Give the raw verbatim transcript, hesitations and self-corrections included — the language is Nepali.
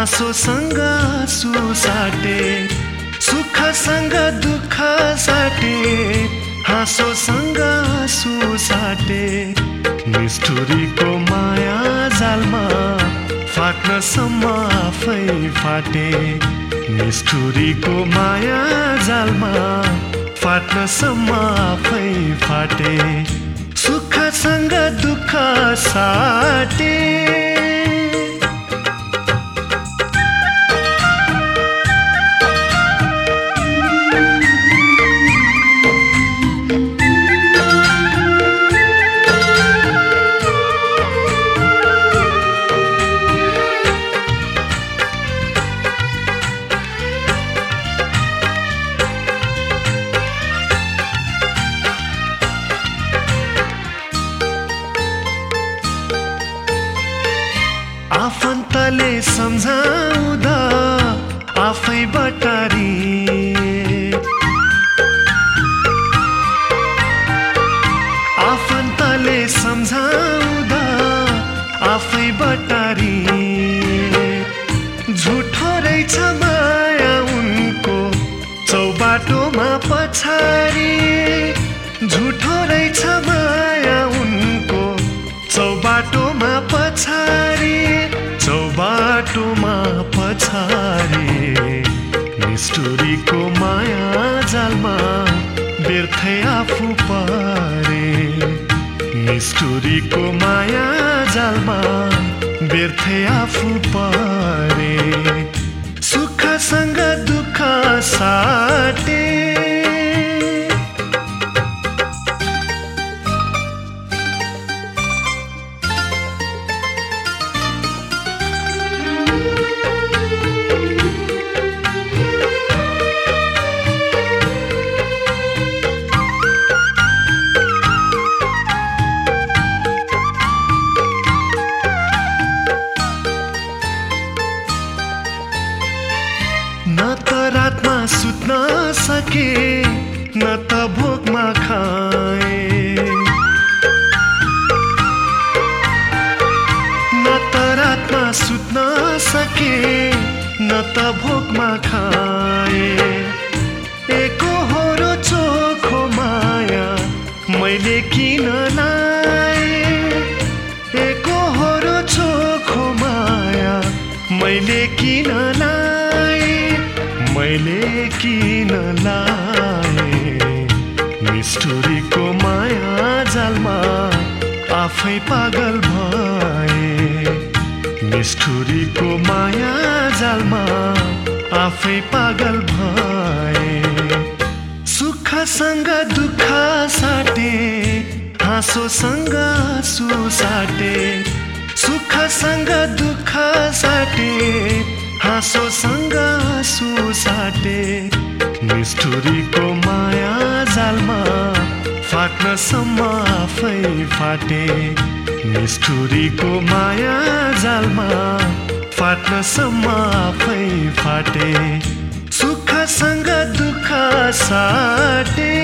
हाँसोसँग आँसु साटे, सुखसँग दुःख साटे, हाँसोसँग आँसु साटे। निष्ठुरीको माया जालमा फाट्नसम्म आफै फाटे, निष्ठुरीको माया जालमा फाट्नसम्म आफै फाटे। सुखसँग दुःख साटे, आफन्तले सम्झाउँदा आफै बटारी, आफन्तले सम्झाउँदा आफै बटारी। झुठो रहेछ माया उनको चौबाटोमा पछारी, झुठो रहेछ माया उनको चौबाटोमा पछारी, चौबाटोमा पछारी। निष्ठुरीको माया जालमा व्यर्थै आफू परे, निष्ठुरीको माया जालमा व्यर्थै आफू परे। सुखसँग दुःख साटे, न त रातमा सुत्न सके, न त भोकमा खाए, न त रातमा सुत्न सके, न त भोकमा खाए। एकोहोरो चोखो माया मैले किन लाए, एकोहोरो चोखो माया मैले किन लाए, मैले किन लाए। निष्ठुरीको माया जालमा आफै पागल भए, निष्ठुरीको माया जालमा आफै पागल भए। सुखसँग दुःख साटे, हाँसोसँग आँसु साटे, सुखसँग दुःख साटे, हाँसोसँग आँसु साटे। निष्ठुरीको माया जालमा फाट्नसम्म आफै फाटे, निष्ठुरीको माया जालमा फाट्नसम्म आफै फाटे। सुखसँग दुःख साटे।